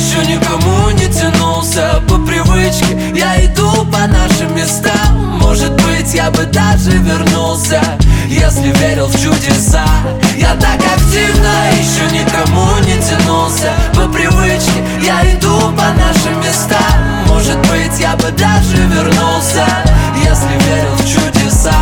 еще никому не тянулся по привычке. Я иду по нашим местам. Может быть, я бы даже вернулся, если верил в чудеса. Я так активно еще никому не тянулся по привычке. Я иду по нашим местам. Может быть, я бы даже вернулся, если верил в чудеса.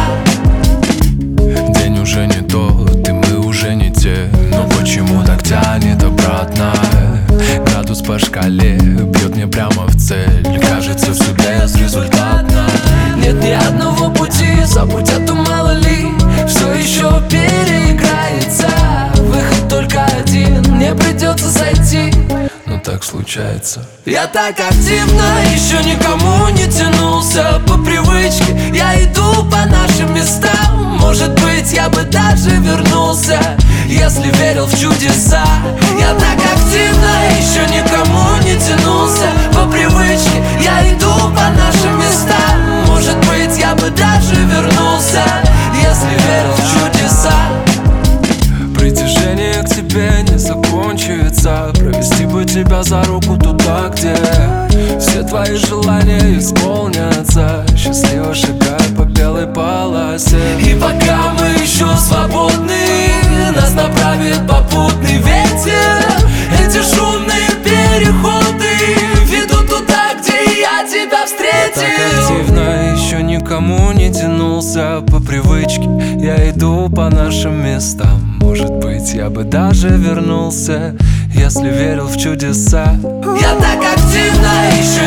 День уже не тот, и мы уже не те. Но почему так тянет обратно? Градус по шкале бьет мне прямо в цель. Кажется, все безрезультатно. Нет ни одного пути, забудь, а то мало ли все еще переиграется. Выход только один, мне придется сойти. Но так случается. Я так активно еще никому не тянулся по привычке. Я иду по нашим местам. Может быть, я бы даже вернулся, если верил в чудеса. Я так активно еще никому не тянулся по привычке. Я иду по нашим местам. Может быть, я бы даже вернулся, если верил в чудеса. Притяжение к тебе не закончится. Провести бы тебя за руку туда, где все твои желания исполнятся. Счастливо шагая по белой полосе. И пока мы еще свободны, нас направит попутный ветер. Эти шумные переходы ведут туда, где я тебя встретил. Так активно еще никому не тянулся по привычке. Я иду по нашим местам. Может быть, я бы даже вернулся, если верил в чудеса. Я так активно еще